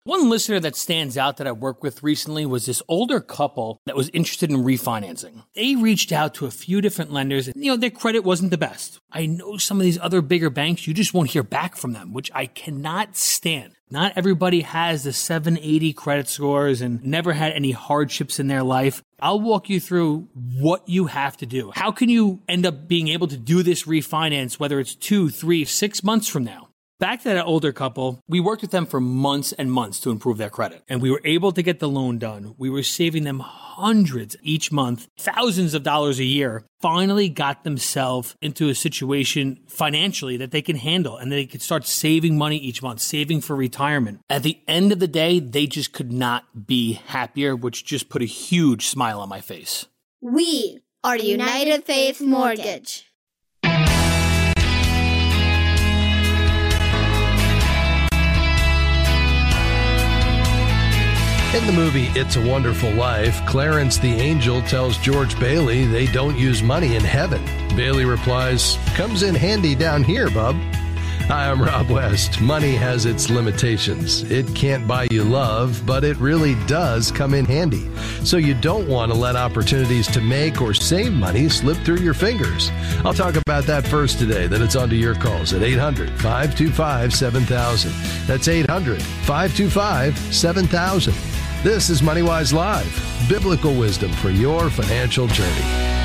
One listener that stands out that I worked with recently was this older couple that was interested in refinancing. They reached out to a few different lenders and, their credit wasn't the best. I know some of these other bigger banks, you just won't hear back from them, which I cannot stand. Not everybody has the 780 credit scores and never had any hardships in their life. I'll walk you through what you have to do. How can you end up being able to do this refinance, whether it's 2, 3, 6 months from now? Back to that older couple, we worked with them for months and months to improve their credit, and we were able to get the loan done. We were saving them hundreds each month, thousands of dollars a year, finally got themselves into a situation financially that they can handle, and they could start saving money each month, saving for retirement. At the end of the day, they just could not be happier, which just put a huge smile on my face. We are United Faith Mortgage. In the movie It's a Wonderful Life, Clarence the Angel tells George Bailey they don't use money in heaven. Bailey replies, "Comes in handy down here, bub." Hi, I'm Rob West. Money has its limitations. It can't buy you love, but it really does come in handy. So you don't want to let opportunities to make or save money slip through your fingers. I'll talk about that first today. Then it's on to your calls at 800-525-7000. That's 800-525-7000. This is MoneyWise Live, biblical wisdom for your financial journey.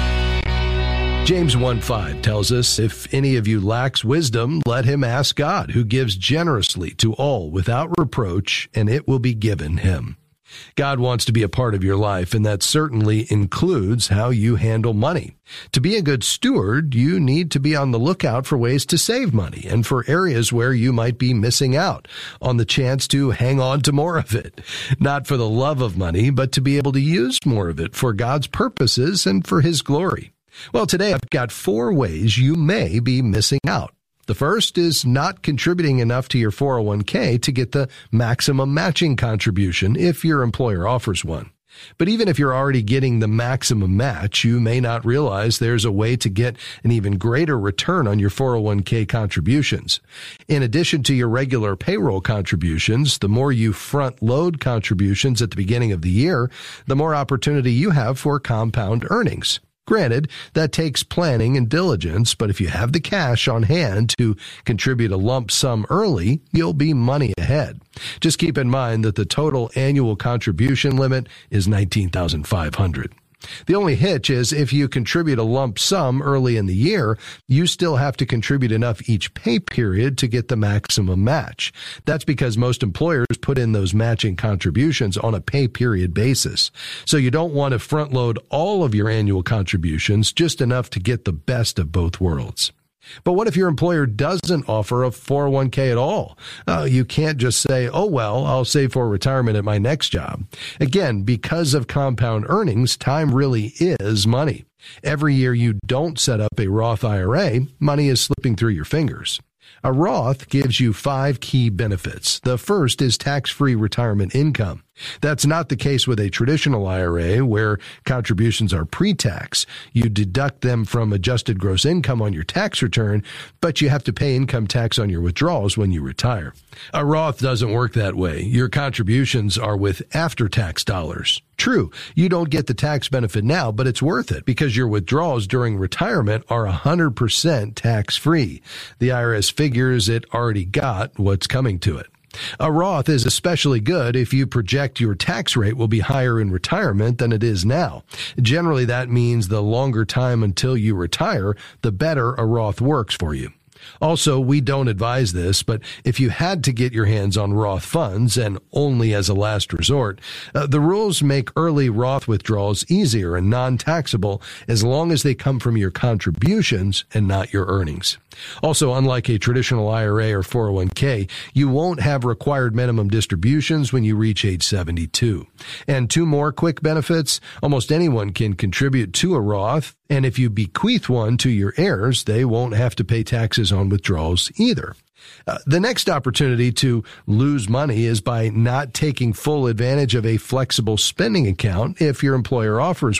James 1:5 tells us, if any of you lacks wisdom, let him ask God, who gives generously to all without reproach, and it will be given him. God wants to be a part of your life, and that certainly includes how you handle money. To be a good steward, you need to be on the lookout for ways to save money and for areas where you might be missing out on the chance to hang on to more of it. Not for the love of money, but to be able to use more of it for God's purposes and for His glory. Well, today I've got 4 ways you may be missing out. The first is not contributing enough to your 401k to get the maximum matching contribution if your employer offers one. But even if you're already getting the maximum match, you may not realize there's a way to get an even greater return on your 401k contributions. In addition to your regular payroll contributions, the more you front load contributions at the beginning of the year, the more opportunity you have for compound earnings. Granted, that takes planning and diligence, but if you have the cash on hand to contribute a lump sum early, you'll be money ahead. Just keep in mind that the total annual contribution limit is $19,500. The only hitch is if you contribute a lump sum early in the year, you still have to contribute enough each pay period to get the maximum match. That's because most employers put in those matching contributions on a pay period basis. So you don't want to front load all of your annual contributions, just enough to get the best of both worlds. But what if your employer doesn't offer a 401k at all? You can't just say, oh, well, I'll save for retirement at my next job. Again, because of compound earnings, time really is money. Every year you don't set up a Roth IRA, money is slipping through your fingers. A Roth gives you 5 key benefits. The first is tax-free retirement income. That's not the case with a traditional IRA where contributions are pre-tax. You deduct them from adjusted gross income on your tax return, but you have to pay income tax on your withdrawals when you retire. A Roth doesn't work that way. Your contributions are with after-tax dollars. True, you don't get the tax benefit now, but it's worth it because your withdrawals during retirement are 100% tax-free. The IRS figures it already got what's coming to it. A Roth is especially good if you project your tax rate will be higher in retirement than it is now. Generally, that means the longer time until you retire, the better a Roth works for you. Also, we don't advise this, but if you had to get your hands on Roth funds, and only as a last resort, the rules make early Roth withdrawals easier and non-taxable as long as they come from your contributions and not your earnings. Also, unlike a traditional IRA or 401k, you won't have required minimum distributions when you reach age 72. And 2 more quick benefits: almost anyone can contribute to a Roth, and if you bequeath one to your heirs, they won't have to pay taxes on withdrawals either. The next opportunity to lose money is by not taking full advantage of a flexible spending account if your employer offers one.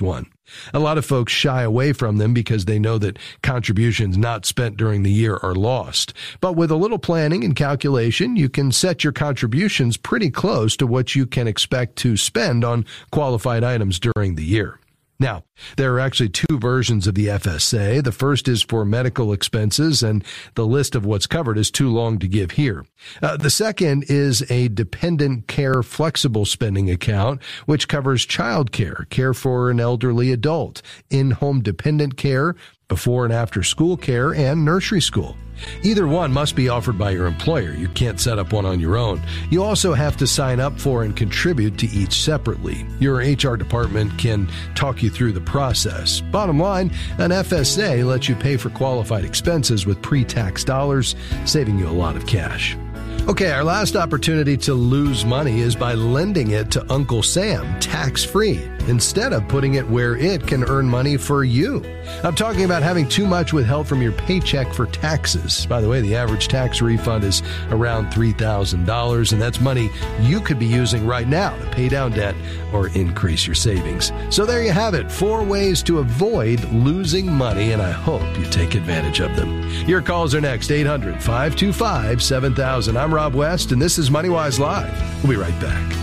A lot of folks shy away from them because they know that contributions not spent during the year are lost. But with a little planning and calculation, you can set your contributions pretty close to what you can expect to spend on qualified items during the year. Now, there are actually two versions of the FSA. The first is for medical expenses, and the list of what's covered is too long to give here. The second is a dependent care flexible spending account, which covers child care, care for an elderly adult, in-home dependent care, before and after school care, and nursery school. Either one must be offered by your employer. You can't set up one on your own. You also have to sign up for and contribute to each separately. Your HR department can talk you through the process. Bottom line, an FSA lets you pay for qualified expenses with pre-tax dollars, saving you a lot of cash. Okay, our last opportunity to lose money is by lending it to Uncle Sam, tax-free, instead of putting it where it can earn money for you. I'm talking about having too much withheld from your paycheck for taxes. By the way, the average tax refund is around $3,000, and that's money you could be using right now to pay down debt or increase your savings. So there you have it, 4 ways to avoid losing money, and I hope you take advantage of them. Your calls are next, 800-525-7000. I'm Rob West, and this is MoneyWise Live. We'll be right back.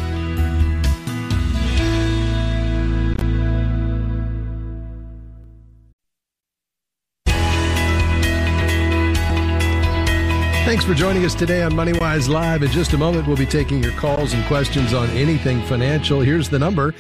Thanks for joining us today on MoneyWise Live. In just a moment, we'll be taking your calls and questions on anything financial. Here's the number,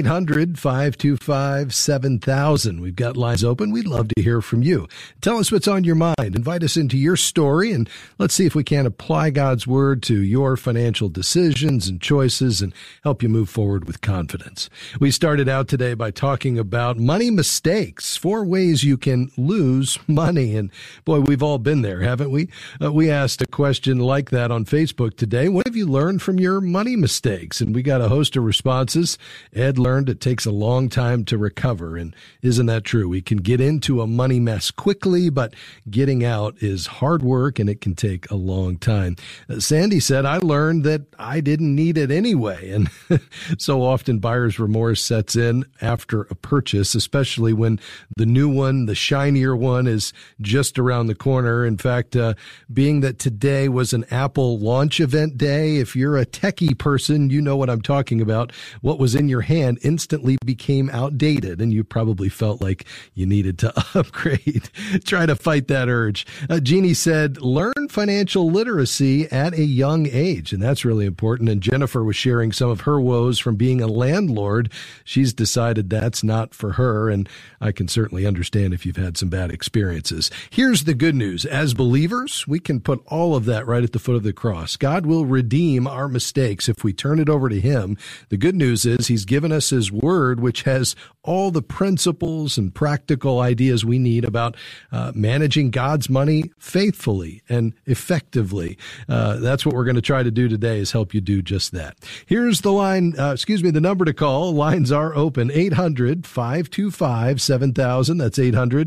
800-525-7000. We've got lines open. We'd love to hear from you. Tell us what's on your mind. Invite us into your story, and let's see if we can apply God's word to your financial decisions and choices and help you move forward with confidence. We started out today by talking about money mistakes, 4 ways you can lose money. And boy, we've all been there, haven't we? We asked a question like that on Facebook today. What have you learned from your money mistakes? And we got a host of responses. Ed learned it takes a long time to recover. And isn't that true? We can get into a money mess quickly, but getting out is hard work and it can take a long time. Sandy said, I learned that I didn't need it anyway. And so often buyer's remorse sets in after a purchase, especially when the new one, the shinier one, is just around the corner. In fact, being that today was an Apple launch event day, if you're a techie person, you know what I'm talking about. What was in your hand instantly became outdated, and you probably felt like you needed to upgrade. Try to fight that urge. Jeannie said, learn financial literacy at a young age, and that's really important. And Jennifer was sharing some of her woes from being a landlord. She's decided that's not for her, and I can certainly understand if you've had some bad experiences. Here's the good news. As believers, we can put all of that right at the foot of the cross. God will redeem our mistakes if we turn it over to Him. The good news is He's given us His Word, which has all the principles and practical ideas we need about managing God's money faithfully and effectively. That's what we're going to try to do today, is help you do just that. Here's the the number to call. Lines are open, 800-525-7000. That's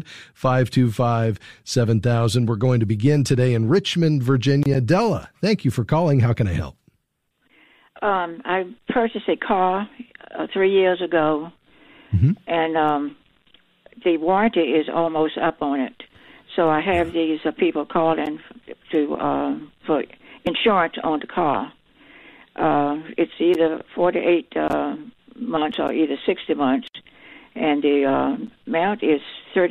800-525-7000. We're going to begin today in Richmond, Virginia. Della, thank you for calling. How can I help? I purchased a car 3 years ago, and the warranty is almost up on it. So I have these people calling for insurance on the car. It's either 48 months or either 60 months, and the amount is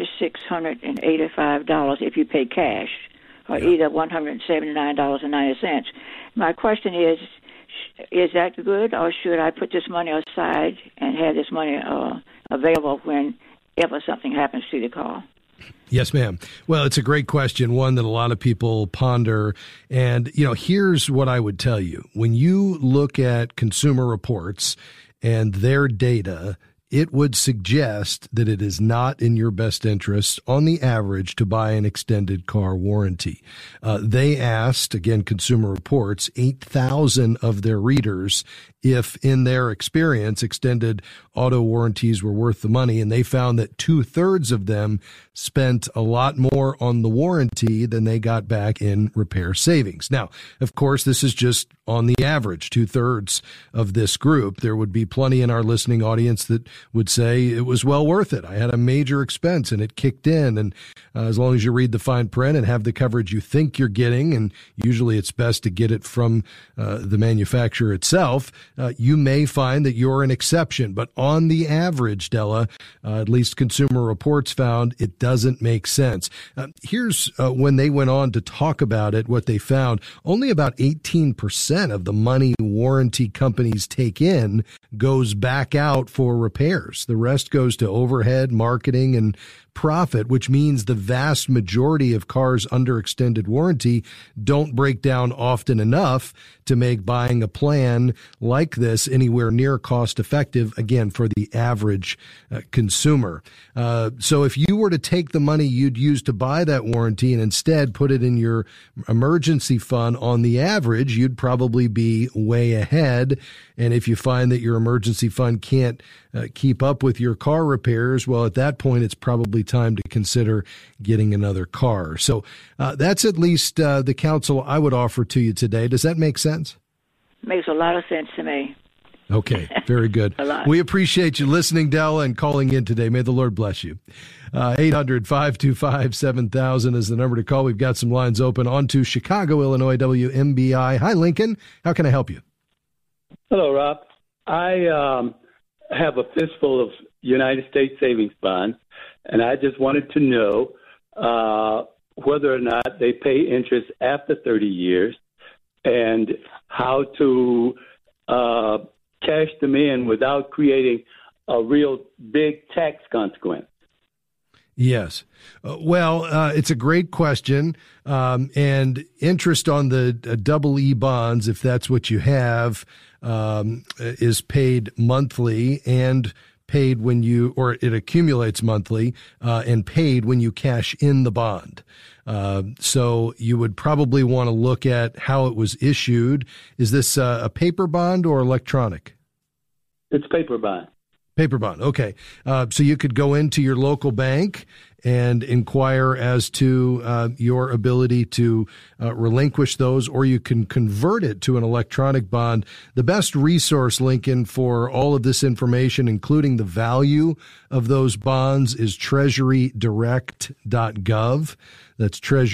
$3,685 if you pay cash, or either $179.90. My question is that good, or should I put this money aside and have this money available whenever something happens to the car? Yes, ma'am. Well, it's a great question, one that a lot of people ponder. And, here's what I would tell you. When you look at Consumer Reports and their data, it would suggest that it is not in your best interest on the average to buy an extended car warranty. They asked, again, Consumer Reports, 8,000 of their readers if in their experience extended auto warranties were worth the money, and they found that 2/3 of them spent a lot more on the warranty than they got back in repair savings. Now, of course, this is just on the average, 2/3 of this group. There would be plenty in our listening audience that would say it was well worth it. I had a major expense and it kicked in. And as long as you read the fine print and have the coverage you think you're getting, and usually it's best to get it from the manufacturer itself, you may find that you're an exception. But on the average, Della, at least Consumer Reports found it doesn't make sense. Here's when they went on to talk about it, what they found. Only about 18% of the money warranty companies take in goes back out for repairs. The rest goes to overhead, marketing, and profit, which means the vast majority of cars under extended warranty don't break down often enough to make buying a plan like this anywhere near cost effective, again, for the average consumer. So if you were to take the money you'd use to buy that warranty and instead put it in your emergency fund, on the average, you'd probably be way ahead. And if you find that your emergency fund can't keep up with your car repairs, well, at that point, it's probably time to consider getting another car. So that's at least the counsel I would offer to you today. Does that make sense? Makes a lot of sense to me. Okay, very good. We appreciate you listening, Della, and calling in today. May the Lord bless you. 800-525-7000 is the number to call. We've got some lines open. On to Chicago, Illinois, WMBI. Hi, Lincoln. How can I help you? Hello, Rob. I have a fistful of United States savings bonds, and I just wanted to know whether or not they pay interest after 30 years and how to cash them in without creating a real big tax consequence. Yes. It's a great question. And interest on the double E bonds, if that's what you have, is paid monthly and paid when or it accumulates monthly, and paid when you cash in the bond. So you would probably want to look at how it was issued. Is this a paper bond or electronic? It's paper bond. Paper bond. Okay. So you could go into your local bank and inquire as to your ability to relinquish those, or you can convert it to an electronic bond. The best resource, Lincoln, for all of this information, including the value of those bonds, is treasurydirect.gov. That's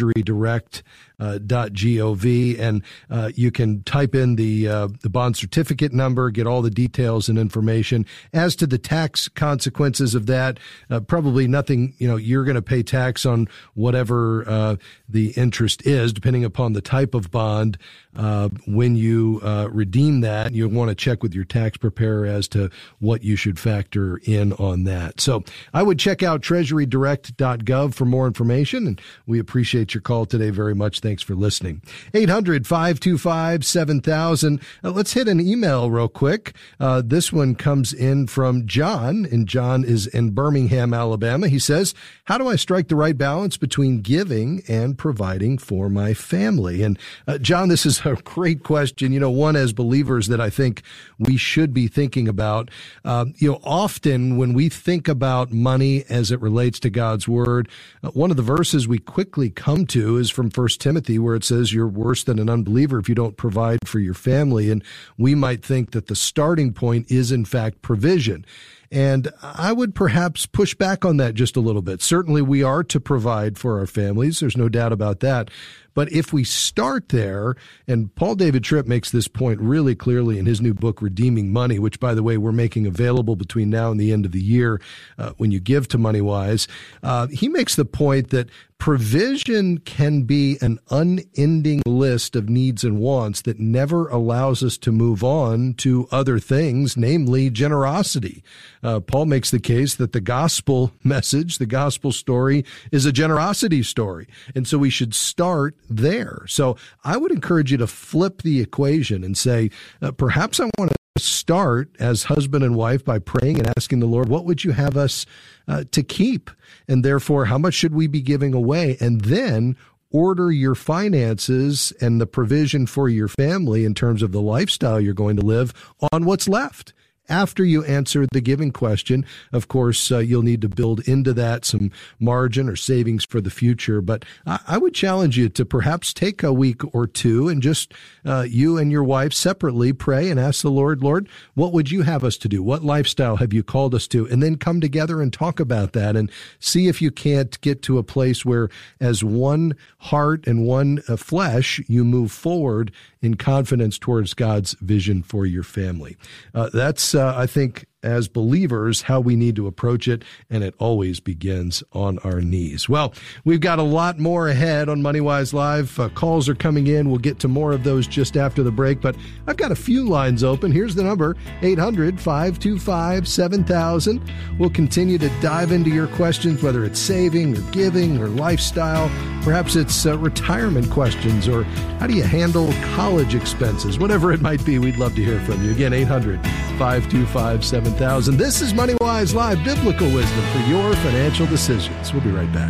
treasurydirect.gov, and you can type in the bond certificate number, get all the details and information. As to the tax consequences of that, probably nothing. You're going to pay tax on whatever the interest is, depending upon the type of bond. When you redeem that, you'll want to check with your tax preparer as to what you should factor in on that. So I would check out treasurydirect.gov for more information, and we appreciate your call today very much. Thanks for listening. 800-525-7000. Let's hit an email real quick. This one comes in from John, and John is in Birmingham, Alabama. He says, how do I strike the right balance between giving and providing for my family? And John, this is a great question. One as believers that I think we should be thinking about. Often when we think about money as it relates to God's word, one of the verses we quickly come to is from 1 Timothy, where it says you're worse than an unbeliever if you don't provide for your family. And we might think that the starting point is in fact provision. And I would perhaps push back on that just a little bit. Certainly we are to provide for our families. There's no doubt about that. But if we start there, and Paul David Tripp makes this point really clearly in his new book, Redeeming Money, which, by the way, we're making available between now and the end of the year when you give to MoneyWise, he makes the point that provision can be an unending list of needs and wants that never allows us to move on to other things, namely generosity. Paul makes the case that the gospel message, the gospel story, is a generosity story. And so we should start there. So I would encourage you to flip the equation and say, perhaps I want to start as husband and wife by praying and asking the Lord, what would you have us to keep? And therefore, how much should we be giving away? And then order your finances and the provision for your family in terms of the lifestyle you're going to live on what's left. after you answer the giving question. Of course, you'll need to build into that some margin or savings for the future. But I would challenge you to perhaps take a week or two and just you and your wife separately pray and ask the Lord, what would you have us to do? What lifestyle have you called us to? And then come together and talk about that and see if you can't get to a place where as one heart and one flesh, you move forward in confidence towards God's vision for your family. That's, I think, as believers, how we need to approach it, and it always begins on our knees. Well, we've got a lot more ahead on MoneyWise Live. Calls are coming in. We'll get to more of those just after the break, but I've got a few lines open. Here's the number, 800-525-7000. We'll continue to dive into your questions, whether it's saving or giving or lifestyle. Perhaps it's retirement questions, or how do you handle college expenses? Whatever it might be, we'd love to hear from you. Again, 800-525-7000. This is MoneyWise Live, biblical wisdom for your financial decisions. We'll be right back.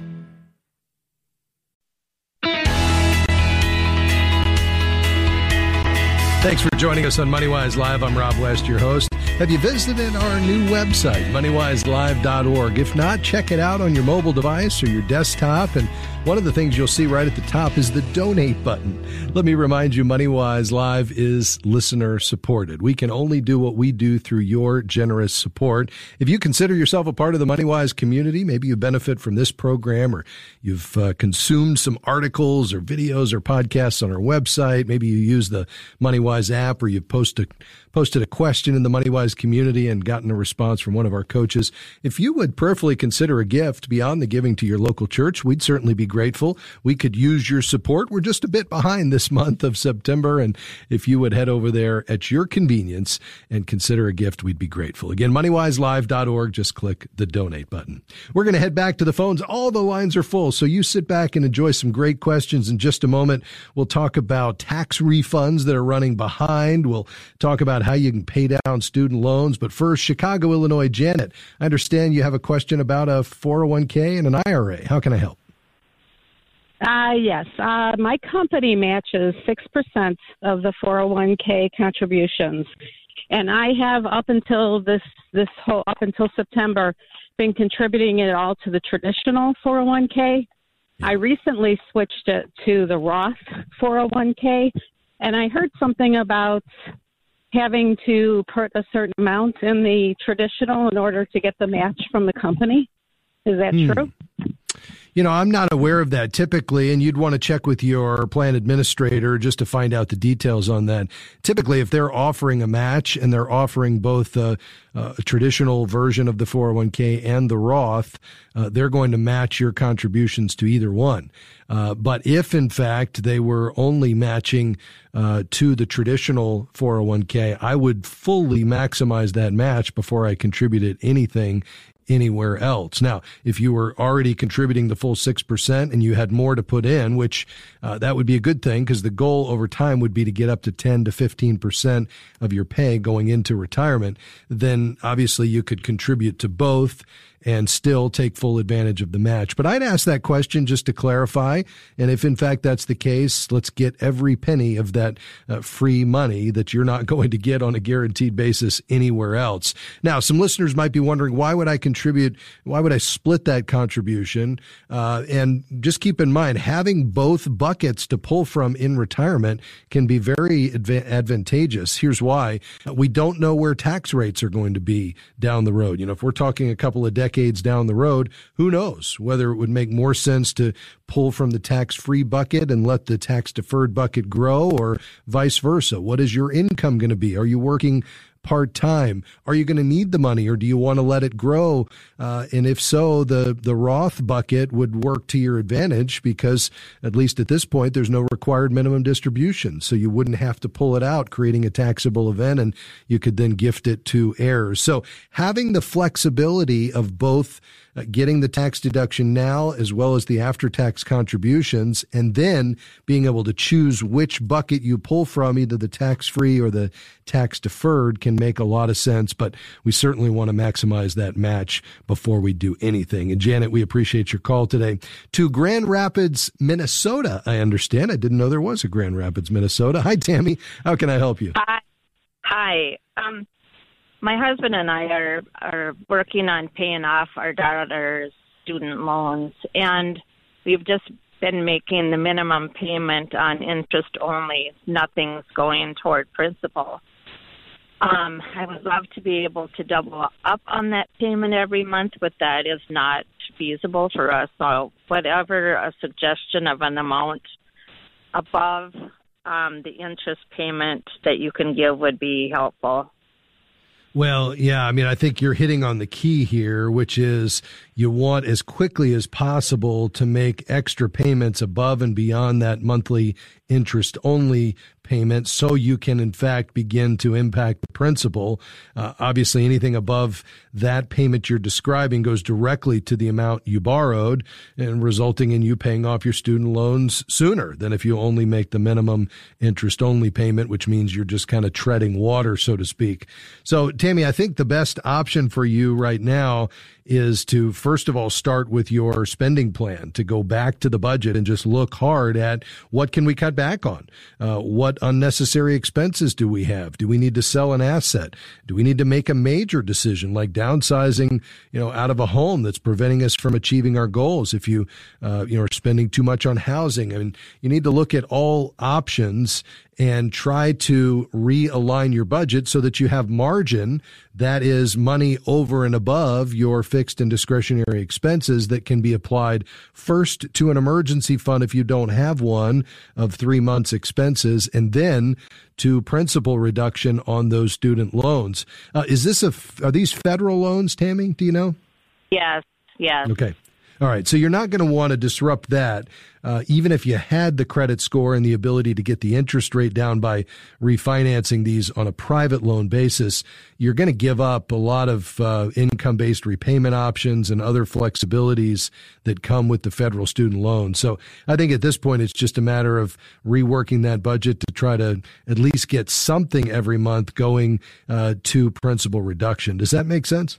Thanks for joining us on MoneyWise Live. I'm Rob West, your host. Have you visited our new website, moneywiselive.org? If not, check it out on your mobile device or your desktop. And one of the things you'll see right at the top is the donate button. Let me remind you, MoneyWise Live is listener supported. We can only do what we do through your generous support. If you consider yourself a part of the MoneyWise community, maybe you benefit from this program, or you've consumed some articles or videos or podcasts on our website. Maybe you use the MoneyWise app, or you've posted a question in the MoneyWise community and gotten a response from one of our coaches. If you would prayerfully consider a gift beyond the giving to your local church, we'd certainly be grateful. We could use your support. We're just a bit behind this month of September, and if you would head over there at your convenience and consider a gift, we'd be grateful. Again, moneywiselive.org. Just click the donate button. We're going to head back to the phones. All the lines are full, so you sit back and enjoy some great questions. In just a moment, we'll talk about tax refunds that are running behind. We'll talk about how you can pay down student loans. But first, Chicago, Illinois, Janet, I understand you have a question about a 401k and an IRA. How can I help? Yes. My company matches 6% of the 401k contributions. And I have up until September been contributing it all to the traditional 401k. Yeah. I recently switched it to the Roth 401k, and I heard something about having to put a certain amount in the traditional in order to get the match from the company. Is that true? You know, I'm not aware of that typically, and you'd want to check with your plan administrator just to find out the details on that. Typically, if they're offering a match and they're offering both a traditional version of the 401k and the Roth, they're going to match your contributions to either one. But if, in fact, they were only matching to the traditional 401k, I would fully maximize that match before I contributed anything anywhere else. Now, if you were already contributing the full 6% and you had more to put in, which that would be a good thing, because the goal over time would be to get up to 10 to 15% of your pay going into retirement, then obviously you could contribute to both and still take full advantage of the match. But I'd ask that question just to clarify. And if in fact that's the case, let's get every penny of that free money that you're not going to get on a guaranteed basis anywhere else. Now, some listeners might be wondering, why would I contribute? Why would I split that contribution? And just keep in mind, having both buckets to pull from in retirement can be very advantageous. Here's why. We don't know where tax rates are going to be down the road. You know, if we're talking a couple of decades down the road, who knows whether it would make more sense to pull from the tax-free bucket and let the tax-deferred bucket grow, or vice versa. What is your income going to be? Are you working part-time? Are you going to need the money, or do you want to let it grow? And if so, the Roth bucket would work to your advantage, because at least at this point, there's no required minimum distribution. So you wouldn't have to pull it out, creating a taxable event, and you could then gift it to heirs. So having the flexibility of both getting the tax deduction now as well as the after-tax contributions, and then being able to choose which bucket you pull from, either the tax-free or the tax-deferred, can make a lot of sense. But we certainly want to maximize that match before we do anything. And Janet, we appreciate your call today. To Grand Rapids, Minnesota, I understand. I didn't know there was a Grand Rapids, Minnesota. Hi, Tammy. How can I help you? Hi. my husband and I are working on paying off our daughter's student loans, and we've just been making the minimum payment on interest only. Nothing's going toward principal. I would love to be able to double up on that payment every month, but that is not feasible for us. So whatever a suggestion of an amount above the interest payment that you can give would be helpful. Well, yeah, I mean, I think you're hitting on the key here, which is you want as quickly as possible to make extra payments above and beyond that monthly interest-only payment so you can, in fact, begin to impact the principal. Obviously, anything above that payment you're describing goes directly to the amount you borrowed and resulting in you paying off your student loans sooner than if you only make the minimum interest-only payment, which means you're just kind of treading water, so to speak. So, Tammy, I think the best option for you right now is to, first of all, start with your spending plan, to go back to the budget and just look hard at what can we cut back on? What unnecessary expenses do we have? Do we need to sell an asset? Do we need to make a major decision like downsizing, out of a home that's preventing us from achieving our goals? If you, are spending too much on housing, I mean, you need to look at all options and try to realign your budget so that you have margin, that is money over and above your fixed and discretionary expenses that can be applied first to an emergency fund if you don't have one of 3 months expenses, and then to principal reduction on those student loans. Are these federal loans, Tammy? Do you know? Yes. Okay. All right. So you're not going to want to disrupt that. Even if you had the credit score and the ability to get the interest rate down by refinancing these on a private loan basis, you're going to give up a lot of income-based repayment options and other flexibilities that come with the federal student loan. So I think at this point, it's just a matter of reworking that budget to try to at least get something every month going to principal reduction. Does that make sense?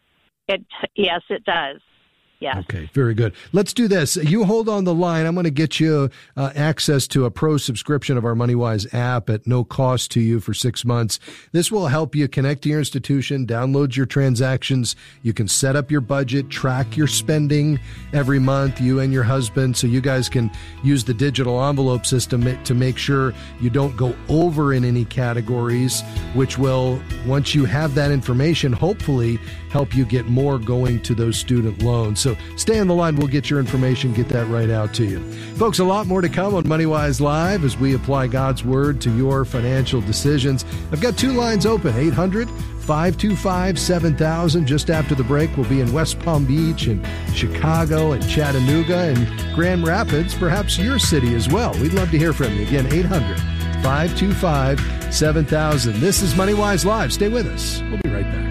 Yes, it does. Yeah. Okay, very good. Let's do this. You hold on the line. I'm going to get you access to a pro subscription of our MoneyWise app at no cost to you for 6 months. This will help you connect to your institution, download your transactions. You can set up your budget, track your spending every month, you and your husband, so you guys can use the digital envelope system to make sure you don't go over in any categories, which will, once you have that information, hopefully help you get more going to those student loans. So stay on the line. We'll get your information, get that right out to you. Folks, a lot more to come on MoneyWise Live as we apply God's Word to your financial decisions. I've got 2 lines open, 800-525-7000. Just after the break, we'll be in West Palm Beach and Chicago and Chattanooga and Grand Rapids, perhaps your city as well. We'd love to hear from you. Again, 800-525-7000. This is MoneyWise Live. Stay with us. We'll be right back.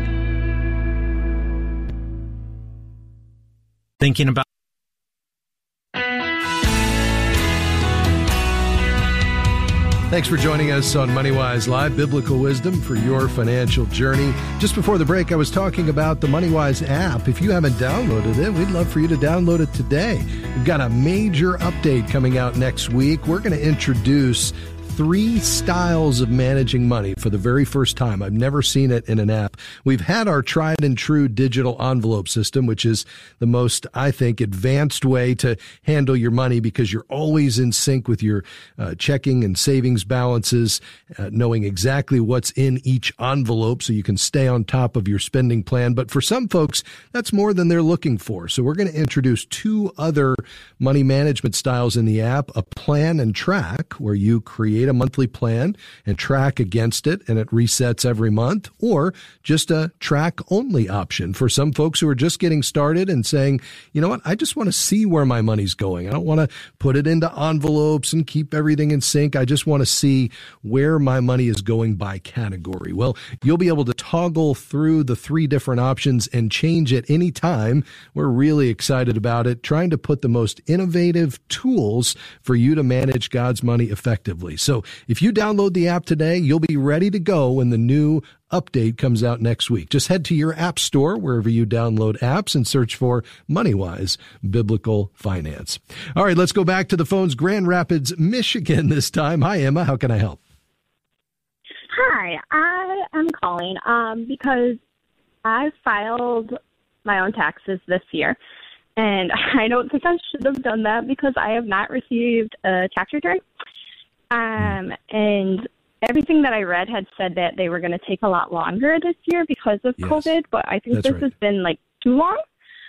Thinking about Thanks for joining us on MoneyWise Live, biblical wisdom for your financial journey. Just before the break, I was talking about the MoneyWise app. If you haven't downloaded it, we'd love for you to download it today. We've got a major update coming out next week. We're going to introduce 3 styles of managing money for the very first time. I've never seen it in an app. We've had our tried and true digital envelope system, which is the most, I think, advanced way to handle your money because you're always in sync with your checking and savings balances, knowing exactly what's in each envelope so you can stay on top of your spending plan. But for some folks, that's more than they're looking for. So we're going to introduce 2 other money management styles in the app, a plan and track, where you create a monthly plan and track against it and it resets every month, or just a track only option for some folks who are just getting started and saying, you know what, I just want to see where my money's going. I don't want to put it into envelopes and keep everything in sync. I just want to see where my money is going by category. Well, you'll be able to toggle through the 3 different options and change at any time. We're really excited about it, trying to put the most innovative tools for you to manage God's money effectively. So if you download the app today, you'll be ready to go when the new update comes out next week. Just head to your app store, wherever you download apps, and search for MoneyWise Biblical Finance. All right, let's go back to the phones. Grand Rapids, Michigan this time. Hi, Emma. How can I help? Hi, I am calling because I filed my own taxes this year, and I don't think I should have done that because I have not received a tax return. And everything that I read had said that they were going to take a lot longer this year because of COVID, but I think this has been like too long.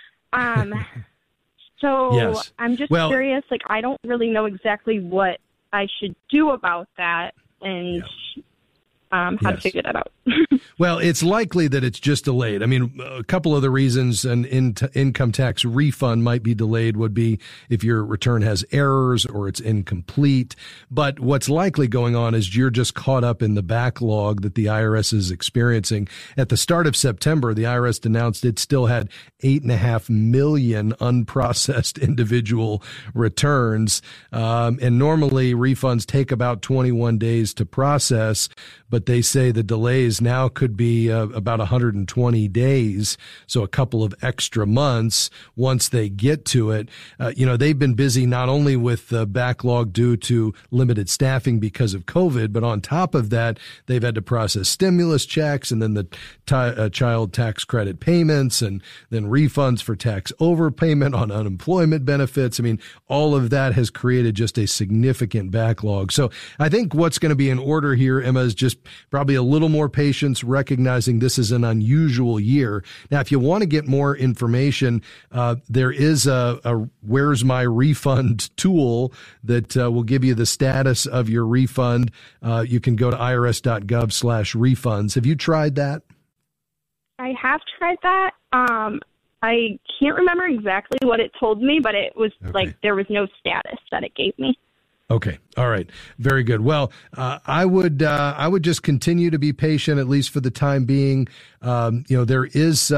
So I'm just curious, like I don't really know exactly what I should do about that and how to figure that out. Well, it's likely that it's just delayed. I mean, a couple of the reasons an income tax refund might be delayed would be if your return has errors or it's incomplete. But what's likely going on is you're just caught up in the backlog that the IRS is experiencing. At the start of September, the IRS announced it still had 8.5 million unprocessed individual returns. And normally refunds take about 21 days to process, but they say the delays now could be about 120 days, so a couple of extra months once they get to it. They've been busy not only with the backlog due to limited staffing because of COVID, but on top of that, they've had to process stimulus checks and then the child tax credit payments and then refunds for tax overpayment on unemployment benefits. I mean, all of that has created just a significant backlog. So I think what's going to be in order here, Emma, is just probably a little more patience, recognizing this is an unusual year. Now, if you want to get more information, there is a Where's My Refund tool that will give you the status of your refund. You can go to irs.gov/refunds. Have you tried that? I have tried that. I can't remember exactly what it told me, but it was like there was no status that it gave me. Okay. All right. Very good. Well, I would just continue to be patient, at least for the time being. There is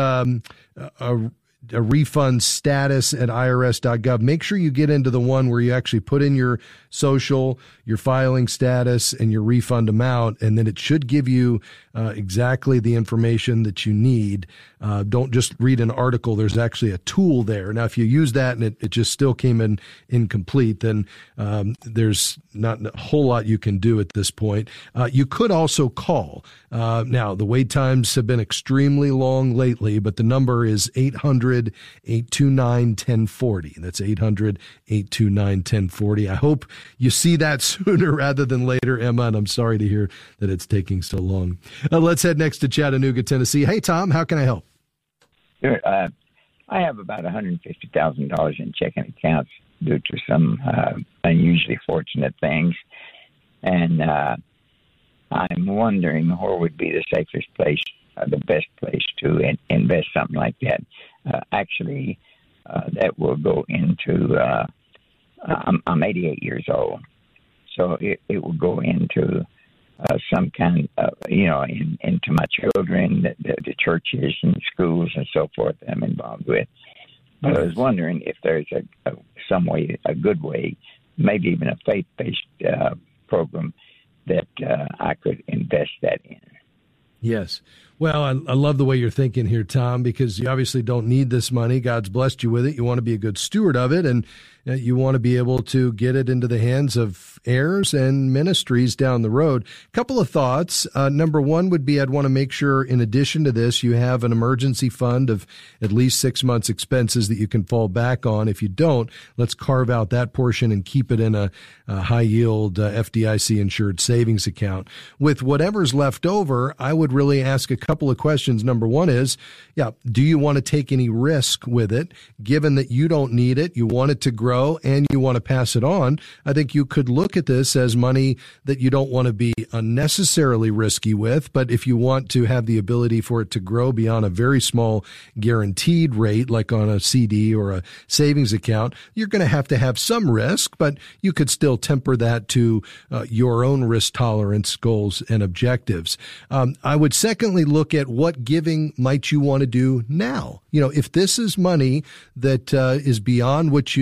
a refund status at irs.gov. Make sure you get into the one where you actually put in your social, your filing status, and your refund amount, and then it should give you exactly the information that you need. Don't just read an article. There's actually a tool there. Now, if you use that and it just still came in incomplete, then there's not a whole lot you can do at this point. You could also call. Now, the wait times have been extremely long lately, but the number is 800-829-1040. That's 800-829-1040. I hope you see that sooner rather than later, Emma, and I'm sorry to hear that it's taking so long. Let's head next to Chattanooga, Tennessee. Hey, Tom, how can I help? Sure. I have about $150,000 in checking accounts due to some unusually fortunate things. And I'm wondering where would be the safest place, the best place to invest something like that. That will go into, I'm 88 years old, so it will go into some kind of, into my children, the churches and schools and so forth that I'm involved with. But I was wondering if there's some way, a good way, maybe even a faith-based program that I could invest that in. Yes. Well, I love the way you're thinking here, Tom, because you obviously don't need this money. God's blessed you with it. You want to be a good steward of it, and you want to be able to get it into the hands of heirs and ministries down the road. A couple of thoughts. Number one would be I'd want to make sure, in addition to this, you have an emergency fund of at least 6 months' expenses that you can fall back on. If you don't, let's carve out that portion and keep it in a high-yield FDIC-insured savings account. With whatever's left over, I would really ask a couple of questions. Number one is, do you want to take any risk with it? Given that you don't need it, you want it to grow, and you want to pass it on, I think you could look at this as money that you don't want to be unnecessarily risky with. But if you want to have the ability for it to grow beyond a very small guaranteed rate, like on a CD or a savings account, you're going to have some risk, but you could still temper that to your own risk tolerance, goals, and objectives. I would secondly look at what giving might you want to do now. If this is money that is beyond what you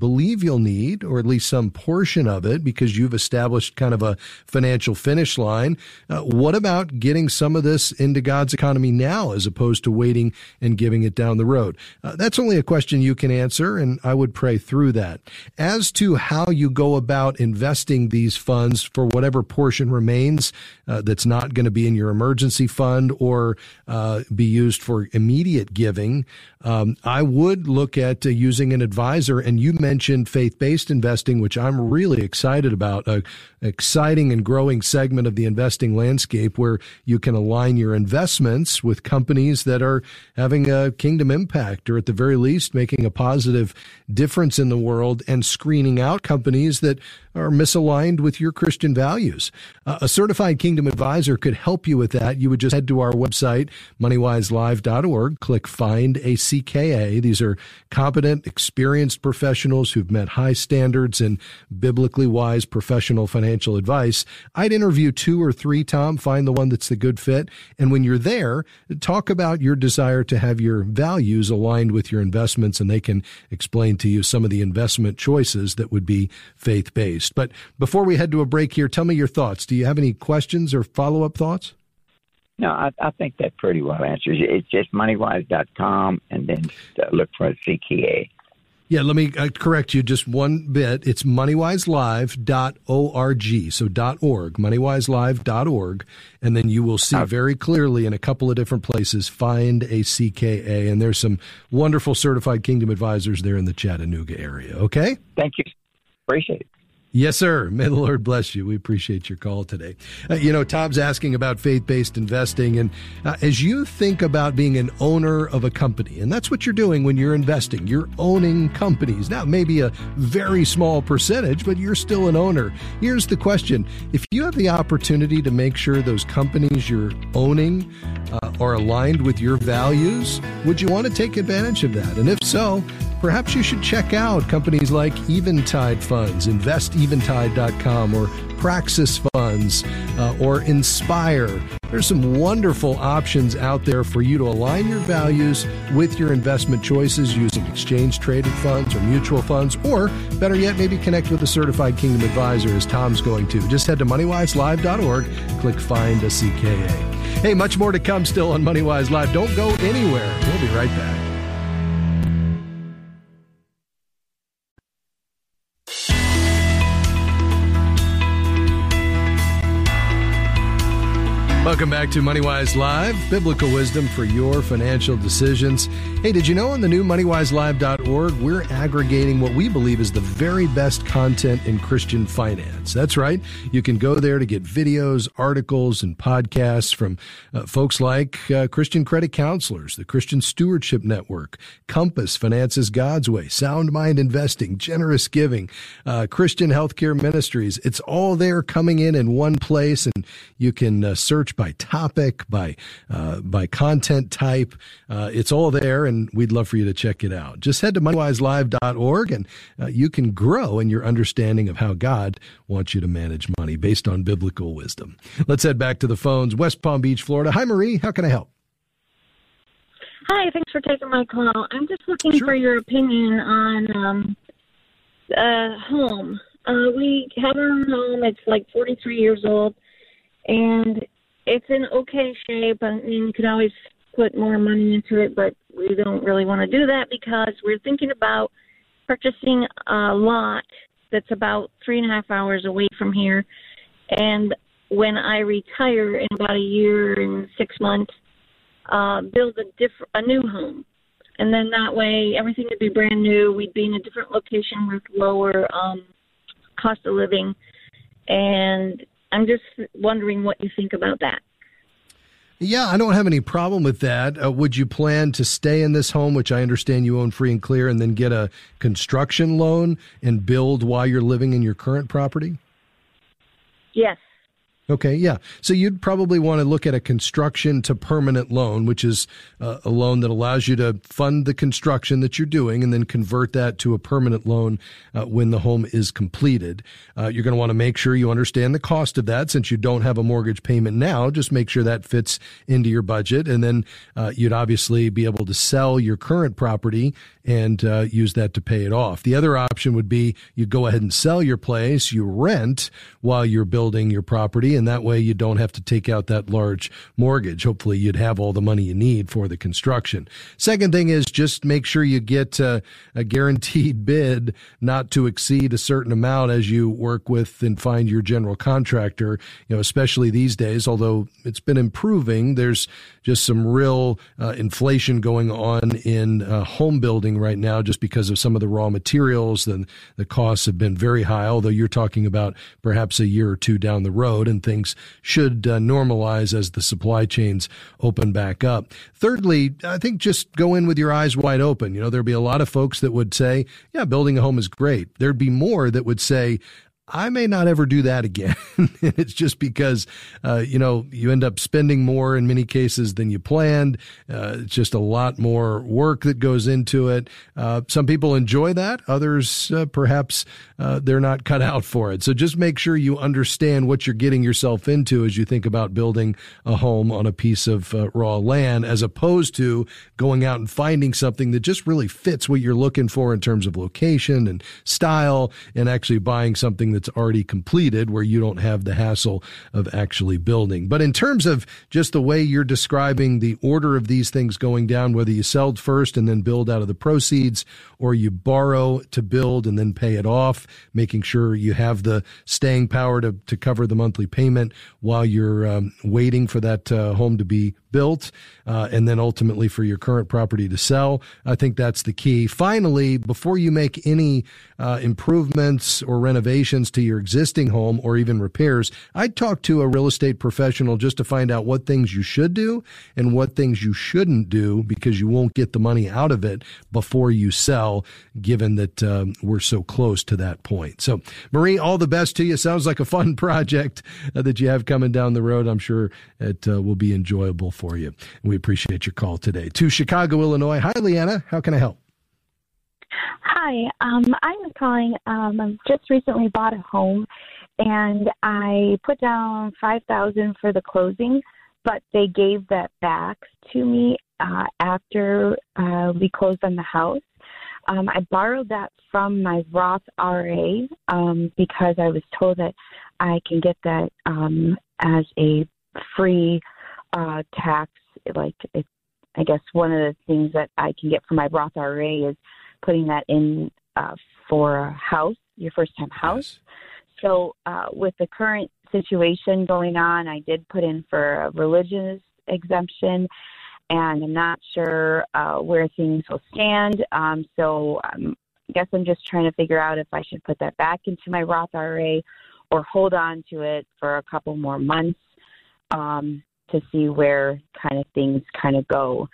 believe you'll need, or at least some portion of it, because you've established kind of a financial finish line. What about getting some of this into God's economy now as opposed to waiting and giving it down the road? That's only a question you can answer, and I would pray through that. As to how you go about investing these funds for whatever portion remains that's not going to be in your emergency fund or be used for immediate giving, I would look at using an advisor. And you mentioned faith-based investing, which I'm really excited about, an exciting and growing segment of the investing landscape where you can align your investments with companies that are having a kingdom impact, or at the very least making a positive difference in the world, and screening out companies that are misaligned with your Christian values. A certified kingdom advisor could help you with that. You would just head to our website, moneywiselive.org, click Find a CKA. These are competent, experienced professionals who've met high standards in biblically wise professional financial advice. I'd interview 2 or 3, Tom, find the one that's the good fit. And when you're there, talk about your desire to have your values aligned with your investments, and they can explain to you some of the investment choices that would be faith-based. But before we head to a break here, tell me your thoughts. Do you have any questions or follow-up thoughts? No, I think that pretty well answers it. It's just moneywise.com, and then look for a CKA. Yeah, let me correct you just one bit. It's moneywiselive.org, so .org, moneywiselive.org, and then you will see very clearly in a couple of different places, Find a CKA, and there's some wonderful certified kingdom advisors there in the Chattanooga area, okay? Thank you. Appreciate it. Yes, sir. May the Lord bless you. We appreciate your call today. Tom's asking about faith-based investing. And as you think about being an owner of a company, and that's what you're doing when you're investing, you're owning companies. Now, maybe a very small percentage, but you're still an owner. Here's the question. If you have the opportunity to make sure those companies you're owning are aligned with your values, would you want to take advantage of that? And if so, perhaps you should check out companies like Eventide Funds, investeventide.com, or Praxis Funds, or Inspire. There's some wonderful options out there for you to align your values with your investment choices using exchange-traded funds or mutual funds, or better yet, maybe connect with a certified kingdom advisor, as Tom's going to. Just head to moneywiselive.org, click Find a CKA. Hey, much more to come still on MoneyWise Live. Don't go anywhere. We'll be right back. Welcome back to MoneyWise Live, biblical wisdom for your financial decisions. Hey, did you know on the new moneywiselive.org, we're aggregating what we believe is the very best content in Christian finance. That's right. You can go there to get videos, articles, and podcasts from folks like Christian Credit Counselors, the Christian Stewardship Network, Compass Finances God's Way, Sound Mind Investing, Generous Giving, Christian Healthcare Ministries. It's all there coming in one place, and you can search by topic, by content type. It's all there, and we'd love for you to check it out. Just head to moneywiselive.org, and you can grow in your understanding of how God wants you to manage money based on biblical wisdom. Let's head back to the phones. West Palm Beach, Florida. Hi, Marie. How can I help? Hi, thanks for taking my call. I'm just looking for your opinion on home. We have our own home. It's like 43 years old, and it's in okay shape. I mean, you could always put more money into it, but we don't really want to do that because we're thinking about purchasing a lot that's about 3.5 hours away from here. And when I retire in about a year and 6 months, build a new home. And then that way everything would be brand new. We'd be in a different location with lower cost of living. And I'm just wondering what you think about that. Yeah, I don't have any problem with that. Would you plan to stay in this home, which I understand you own free and clear, and then get a construction loan and build while you're living in your current property? Yes. Okay, yeah. So you'd probably want to look at a construction to permanent loan, which is a loan that allows you to fund the construction that you're doing and then convert that to a permanent loan when the home is completed. You're going to want to make sure you understand the cost of that since you don't have a mortgage payment now. Just make sure that fits into your budget. And then you'd obviously be able to sell your current property and use that to pay it off. The other option would be you go ahead and sell your place, you rent while you're building your property, and that way you don't have to take out that large mortgage. Hopefully you'd have all the money you need for the construction. Second thing is just make sure you get a guaranteed bid not to exceed a certain amount as you work with and find your general contractor, especially these days, although it's been improving. There's just some real inflation going on in home building right now just because of some of the raw materials. And the costs have been very high, although you're talking about perhaps a year or two down the road, and things should normalize as the supply chains open back up. Thirdly, I think just go in with your eyes wide open. There'd be a lot of folks that would say, yeah, building a home is great. There'd be more that would say, I may not ever do that again. It's just because, you end up spending more in many cases than you planned. It's just a lot more work that goes into it. Some people enjoy that. Others, perhaps, they're not cut out for it. So just make sure you understand what you're getting yourself into as you think about building a home on a piece of raw land, as opposed to going out and finding something that just really fits what you're looking for in terms of location and style, and actually buying something that's already completed where you don't have the hassle of actually building. But in terms of just the way you're describing the order of these things going down, whether you sell first and then build out of the proceeds, or you borrow to build and then pay it off, making sure you have the staying power to cover the monthly payment while you're waiting for that home to be built, and then ultimately for your current property to sell. I think that's the key. Finally, before you make any improvements or renovations to your existing home or even repairs, I'd talk to a real estate professional just to find out what things you should do and what things you shouldn't do, because you won't get the money out of it before you sell, given that we're so close to that point. So, Marie, all the best to you. Sounds like a fun project that you have coming down the road. I'm sure it will be enjoyable for you. We appreciate your call today. To Chicago, Illinois. Hi, Leanna. How can I help? Hi, I was calling. I just recently bought a home, and I put down $5,000 for the closing, but they gave that back to me after we closed on the house. I borrowed that from my Roth IRA because I was told that I can get that as a free tax. I guess one of the things that I can get from my Roth IRA is putting that in for a house, your first-time house. So with the current situation going on, I did put in for a religious exemption, and I'm not sure where things will stand. So I guess I'm just trying to figure out if I should put that back into my Roth IRA or hold on to it for a couple more months to see where kind of things kind of go.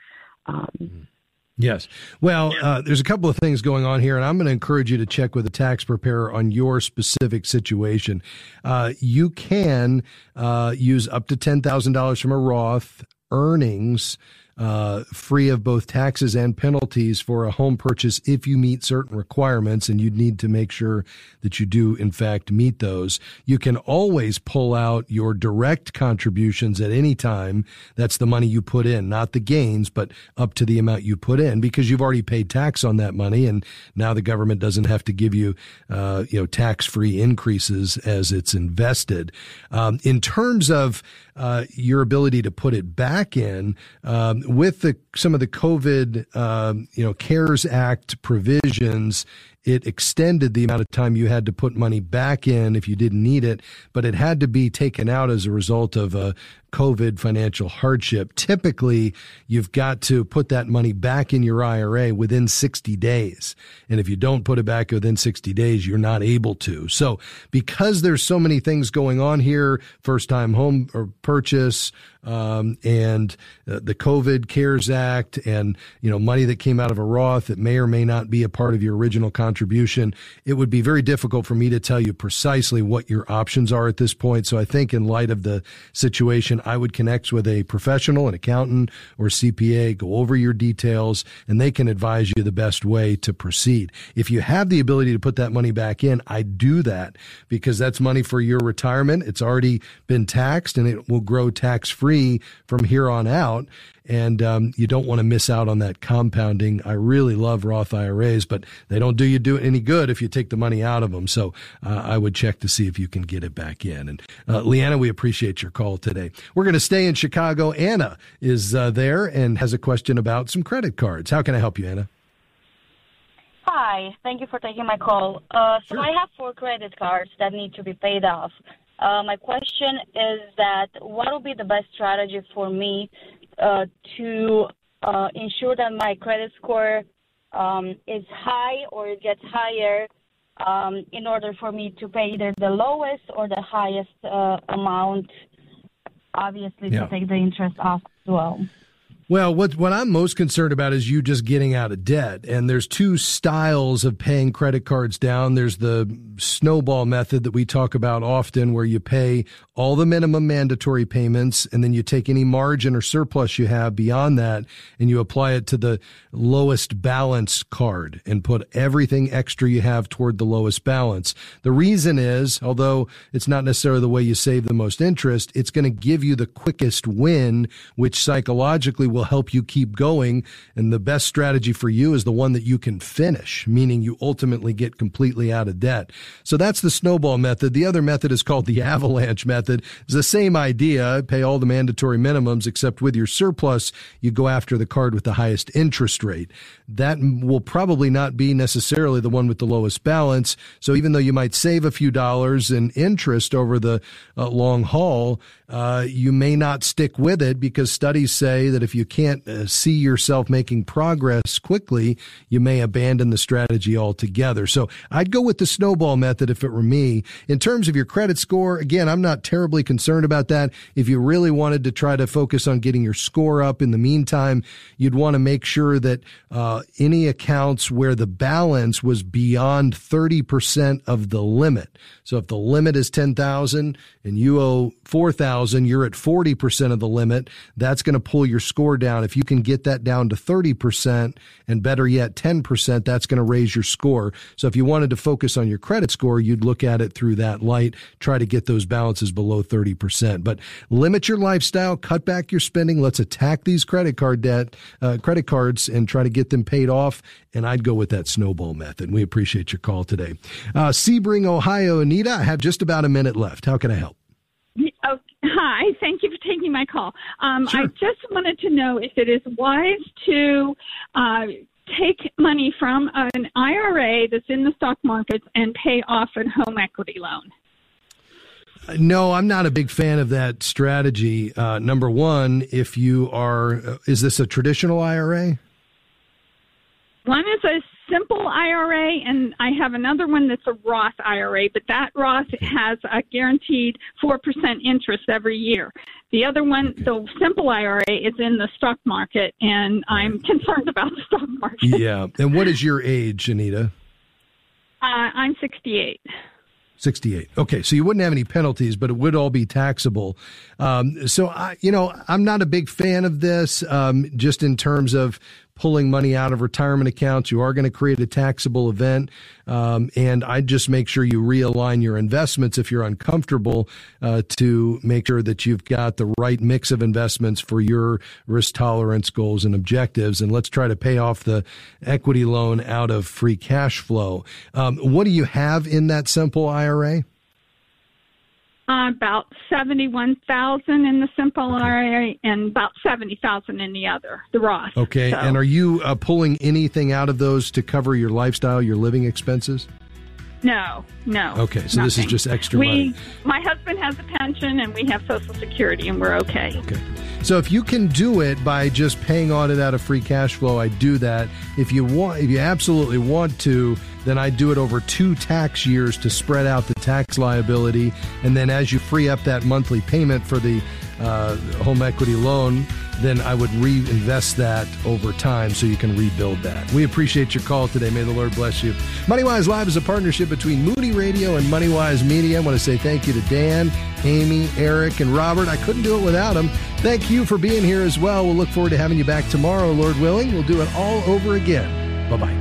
Yes. Well, there's a couple of things going on here, and I'm going to encourage you to check with a tax preparer on your specific situation. You can use up to $10,000 from a Roth earnings free of both taxes and penalties for a home purchase if you meet certain requirements, and you'd need to make sure that you do, in fact, meet those. You can always pull out your direct contributions at any time. That's the money you put in, not the gains, but up to the amount you put in, because you've already paid tax on that money, and now the government doesn't have to give you, tax-free increases as it's invested. In terms of your ability to put it back in, with some of the COVID, CARES Act provisions, it extended the amount of time you had to put money back in if you didn't need it, but it had to be taken out as a result of a COVID financial hardship. Typically, you've got to put that money back in your IRA within 60 days. And if you don't put it back within 60 days, you're not able to. So because there's so many things going on here, first-time home or purchase, and the COVID CARES Act, and, money that came out of a Roth that may or may not be a part of your original contribution. It would be very difficult for me to tell you precisely what your options are at this point. So I think in light of the situation, I would connect with a professional, an accountant or CPA, go over your details, and they can advise you the best way to proceed. If you have the ability to put that money back in, I do that because that's money for your retirement. It's already been taxed and it will grow tax-free from here on out. And you don't want to miss out on that compounding. I really love Roth IRAs, but they don't do you any good if you take the money out of them. So I would check to see if you can get it back in. And Leanna, we appreciate your call today. We're going to stay in Chicago. Anna is there and has a question about some credit cards. How can I help you, Anna? Hi, thank you for taking my call. So I have 4 credit cards that need to be paid off. My question is that what will be the best strategy for me to ensure that my credit score is high or it gets higher in order for me to pay either the lowest or the highest amount, obviously, to take the interest off as well. Well, what I'm most concerned about is you just getting out of debt. And there's 2 styles of paying credit cards down. There's the snowball method that we talk about often, where you pay all the minimum mandatory payments and then you take any margin or surplus you have beyond that and you apply it to the lowest balance card and put everything extra you have toward the lowest balance. The reason is, although it's not necessarily the way you save the most interest, it's going to give you the quickest win, which psychologically will help you keep going. And the best strategy for you is the one that you can finish, meaning you ultimately get completely out of debt. So that's the snowball method. The other method is called the avalanche method. It's the same idea. Pay all the mandatory minimums, except with your surplus, you go after the card with the highest interest rate. That will probably not be necessarily the one with the lowest balance. So even though you might save a few dollars in interest over the long haul, you may not stick with it because studies say that if you can't see yourself making progress quickly, you may abandon the strategy altogether. So I'd go with the snowball method if it were me. In terms of your credit score, again, I'm not terribly concerned about that. If you really wanted to try to focus on getting your score up in the meantime, you'd want to make sure that any accounts where the balance was beyond 30% of the limit. So if the limit is $10,000 and you owe $4,000, you're at 40% of the limit. That's going to pull your score down. If you can get that down to 30% and better yet 10%, that's going to raise your score. So if you wanted to focus on your credit score, you'd look at it through that light, try to get those balances below 30%. But limit your lifestyle, cut back your spending. Let's attack these credit cards and try to get them paid off. And I'd go with that snowball method. We appreciate your call today. Sebring, Ohio. Anita, I have just about a minute left. How can I help? Oh, hi. Thank you for taking my call. Sure. I just wanted to know if it is wise to take money from an IRA that's in the stock markets and pay off a home equity loan. No, I'm not a big fan of that strategy. Number one, if you are, is this a traditional IRA? One is a simple IRA, and I have another one that's a Roth IRA, but that Roth has a guaranteed 4% interest every year. The other one, the simple IRA, is in the stock market, and I'm concerned about the stock market. Yeah. And what is your age, Anita? I'm 68. 68. Okay, so you wouldn't have any penalties, but it would all be taxable. I'm not a big fan of this, just in terms of pulling money out of retirement accounts. You are going to create a taxable event, and I'd just make sure you realign your investments if you're uncomfortable, to make sure that you've got the right mix of investments for your risk tolerance goals and objectives. And let's try to pay off the equity loan out of free cash flow. What do you have in that simple IRA? About $71,000 in the simple IRA and about $70,000 in the other, the Roth. Okay, and are you pulling anything out of those to cover your lifestyle, your living expenses? No. Okay, so nothing. This is just extra money. My husband has a pension and we have Social Security and we're okay. Okay. So if you can do it by just paying on it out of free cash flow, I'd do that. If you absolutely want to, then I'd do it over 2 tax years to spread out the tax liability. And then as you free up that monthly payment for the home equity loan, then I would reinvest that over time so you can rebuild that. We appreciate your call today. May the Lord bless you. MoneyWise Live is a partnership between Moody Radio and MoneyWise Media. I want to say thank you to Dan, Amy, Eric, and Robert. I couldn't do it without them. Thank you for being here as well. We'll look forward to having you back tomorrow, Lord willing. We'll do it all over again. Bye-bye.